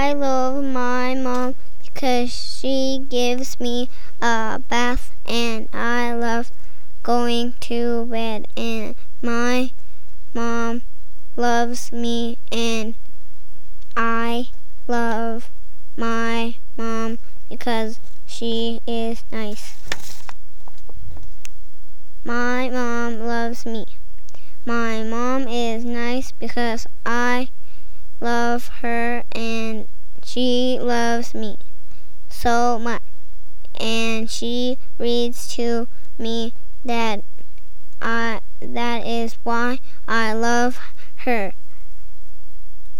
I love my mom because she gives me a bath, and I love going to bed, and my mom loves me, and I love my mom because she is nice. My mom loves me. My mom is nice because I love her, and she loves me so much, and she reads to me. That is why I love her.